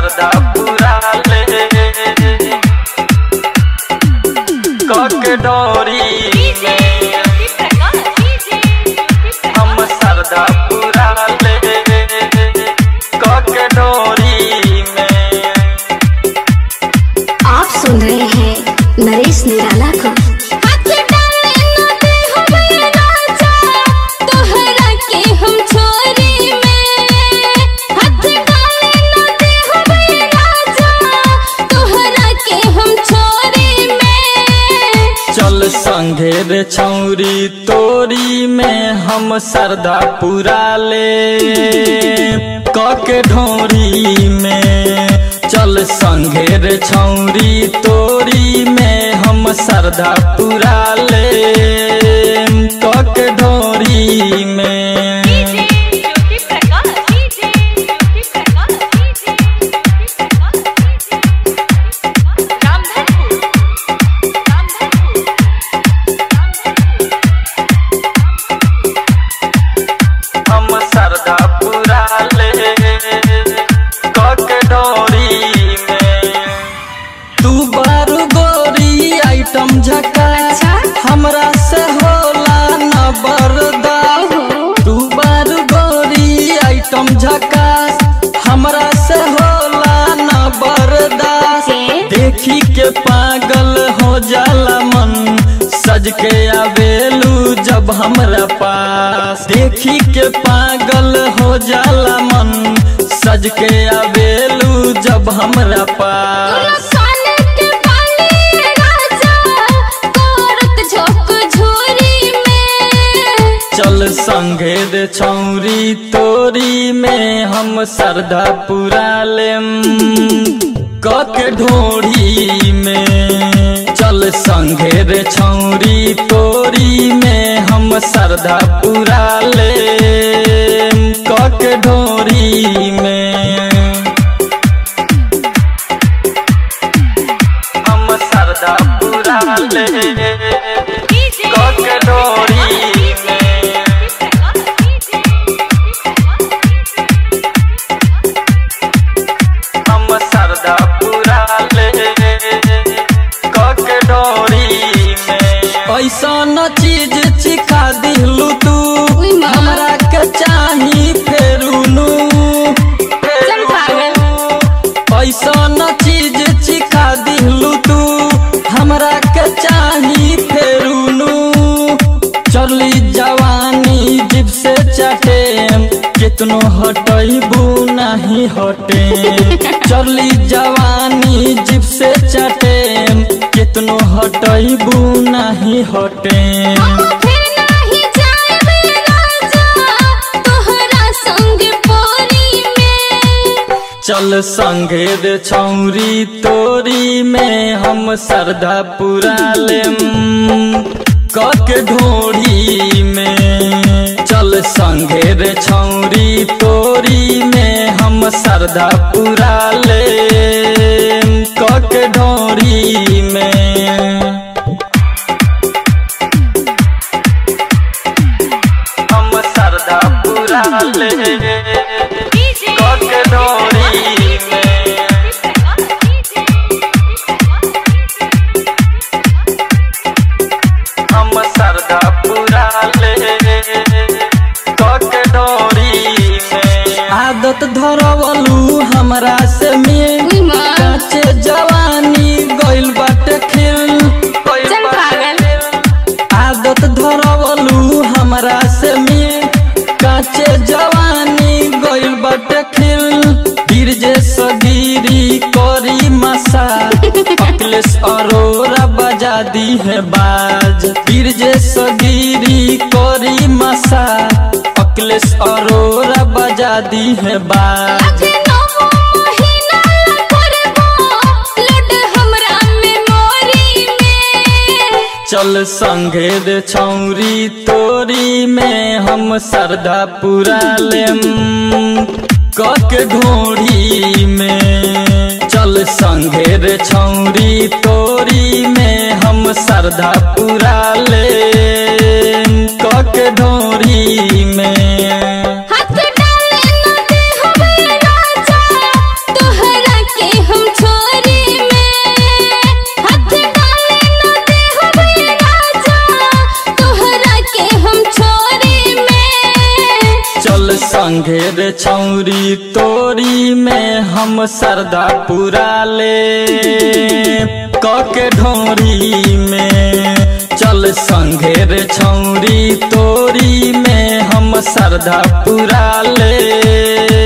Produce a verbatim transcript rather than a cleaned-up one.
सरदा पूरा ले कके डोरी में हम सरदा पूरा ले कके डोरी में। आप सुन रहे हैं नरेश निराला को। चल संगे रे छौरी तोरी में हम सरदा पूरा ले कके ढोरी में। चल संगे रे छौरी तोरी में हम सरदा पूरा ले कके ढोरी में। सरदा पूरा ले कके डोरी में। तू बारू गोरी आइटम झकास हमरा से होला न बर्दाश्त। तू बारू गोरी आइटम झकास हमरा से होला न बर्दाश्त। देखी के पागल हो जाला मन सज के आवेलू जब हमरा पास। देखी के पागल हो जाला मन सज के आवेलू जब हमरा पास। चल संगे रे छौरी तोरी में हम सरदा पूरा लेम कके ढोरी में। चल संगे रे छौरी तोरी में हम सरदा पूरा ले कके ढोरी में। हम सरदा पूरा ले कके ढोरी में। हम सरदा पूरा ले कके ढोरी में। ऐसा न चीज चिखा दिलू तू हमरा के चाही फेरुनु। ऐसा न चीज चिखा दिलू तू हमरा के चाही फेरुनु। चली जवानी जिब से चाटे कितनो हटैबू नहीं हटे। चली जवानी जिब से चाटे कितनो हटैबू नहीं हटे। चल संगे रे छौरी तोरी में हम सरदा पूरा लेम कके ढोरी में। चल संगे रे छौरी तोरी में हम सरदा पूरा ले कके ढोरी में। हम सरदा पूरा ले कके ढोरी में। हम सरदा पूरा ले कके ढोरी में। आदत धरवलू हमरा से में काचे जवानी गइल बाटे खिल। आदत धरवलू हमरा से में काचे जवानी गइल बाटे खिल। गिरजे सगीरी करी मसा अखिलेश अरोरा बजा दी है बाज। गिरजे सगीरी करी मसा अखिलेश अरोरा बजा दी है बाज। चल संगे रे छौरी तोरी में हम सरदा पूरा लेम कके ढोरी में। चल संगे रे छौरी तोरी में हम सरदा पूरा ले कके ढोरी में। हाथ डाले न दे हो राजा तोहरा संगे रे छौरी तोरी में हम सरदा पूरा ले कके ढोरी में। चल संगे रे छौरी तोरी में हम सरदा पूरा ले।